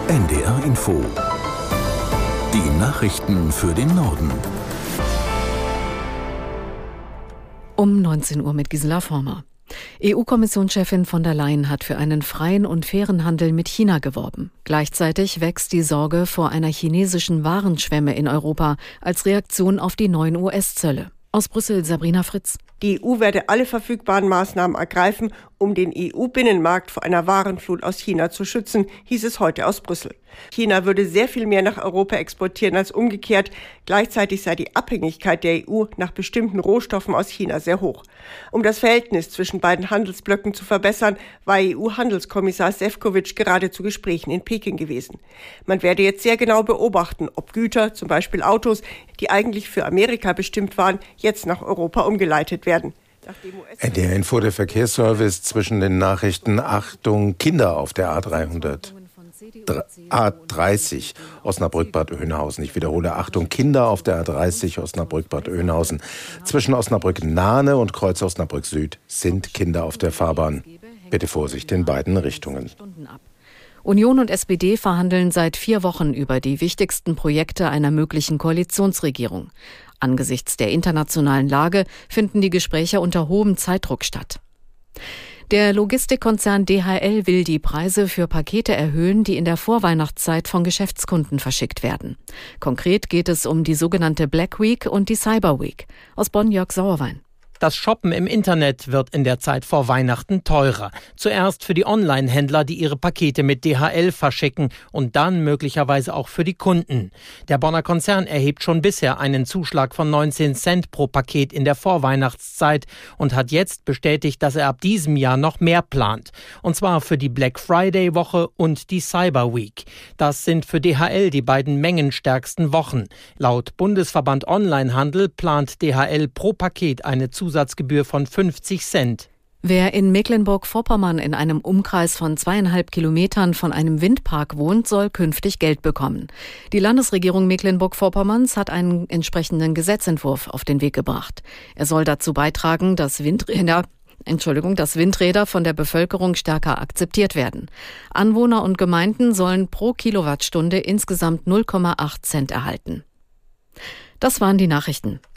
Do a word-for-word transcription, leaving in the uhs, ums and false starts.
N D R Info. Die Nachrichten für den Norden. Um neunzehn Uhr mit Gisela Former. E U-Kommissionschefin von der Leyen hat für einen freien und fairen Handel mit China geworben. Gleichzeitig wächst die Sorge vor einer chinesischen Warenschwemme in Europa als Reaktion auf die neuen U S-Zölle. Aus Brüssel Sabrina Fritz. Die E U werde alle verfügbaren Maßnahmen ergreifen, um den E U-Binnenmarkt vor einer Warenflut aus China zu schützen, hieß es heute aus Brüssel. China würde sehr viel mehr nach Europa exportieren als umgekehrt. Gleichzeitig sei die Abhängigkeit der E U nach bestimmten Rohstoffen aus China sehr hoch. Um das Verhältnis zwischen beiden Handelsblöcken zu verbessern, war E U-Handelskommissar Šefčovič gerade zu Gesprächen in Peking gewesen. Man werde jetzt sehr genau beobachten, ob Güter, zum Beispiel Autos, die eigentlich für Amerika bestimmt waren, jetzt nach Europa umgeleitet werden. N D R Info, der Verkehrsservice zwischen den Nachrichten. Achtung, Kinder auf der A dreihundert. A dreißig Osnabrück-Bad Oeynhausen. Ich wiederhole, Achtung, Kinder auf der A dreißig Osnabrück-Bad Oeynhausen. Zwischen Osnabrück-Nahne und Kreuz Osnabrück-Süd sind Kinder auf der Fahrbahn. Bitte Vorsicht in beiden Richtungen. Union und S P D verhandeln seit vier Wochen über die wichtigsten Projekte einer möglichen Koalitionsregierung. Angesichts der internationalen Lage finden die Gespräche unter hohem Zeitdruck statt. Der Logistikkonzern D H L will die Preise für Pakete erhöhen, die in der Vorweihnachtszeit von Geschäftskunden verschickt werden. Konkret geht es um die sogenannte Black Week und die Cyber Week. Aus Bonn Jörg Sauerwein. Das Shoppen im Internet wird in der Zeit vor Weihnachten teurer. Zuerst für die Online-Händler, die ihre Pakete mit D H L verschicken, und dann möglicherweise auch für die Kunden. Der Bonner Konzern erhebt schon bisher einen Zuschlag von neunzehn Cent pro Paket in der Vorweihnachtszeit und hat jetzt bestätigt, dass er ab diesem Jahr noch mehr plant. Und zwar für die Black Friday-Woche und die Cyber Week. Das sind für D H L die beiden mengenstärksten Wochen. Laut Bundesverband Onlinehandel plant D H L pro Paket eine Zusatzgebühr Zusatzgebühr von fünfzig Cent. Wer in Mecklenburg-Vorpommern in einem Umkreis von zweieinhalb Kilometern von einem Windpark wohnt, soll künftig Geld bekommen. Die Landesregierung Mecklenburg-Vorpommerns hat einen entsprechenden Gesetzentwurf auf den Weg gebracht. Er soll dazu beitragen, dass Windräder Entschuldigung, dass Windräder von der Bevölkerung stärker akzeptiert werden. Anwohner und Gemeinden sollen pro Kilowattstunde insgesamt null Komma acht Cent erhalten. Das waren die Nachrichten.